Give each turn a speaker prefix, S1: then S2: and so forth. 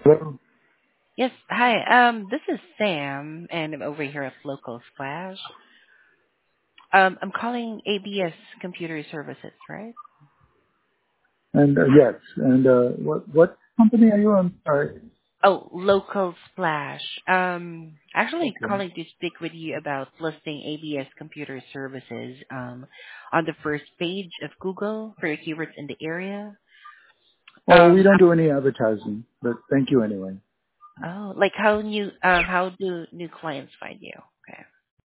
S1: Hello.
S2: Yes. Hi. This is Sam, and I'm over here at Local Splash. I'm calling ABS Computer Services, right?
S1: And yes, and what company are you on? Sorry.
S2: Oh, Local Splash. Actually
S1: Okay.
S2: calling to speak with you about listing ABS Computer Services on the first page of Google for your keywords in the area.
S1: Well, we
S2: Um,
S1: don't do any advertising, but thank you anyway.
S2: oh, like how do new clients find you? Okay.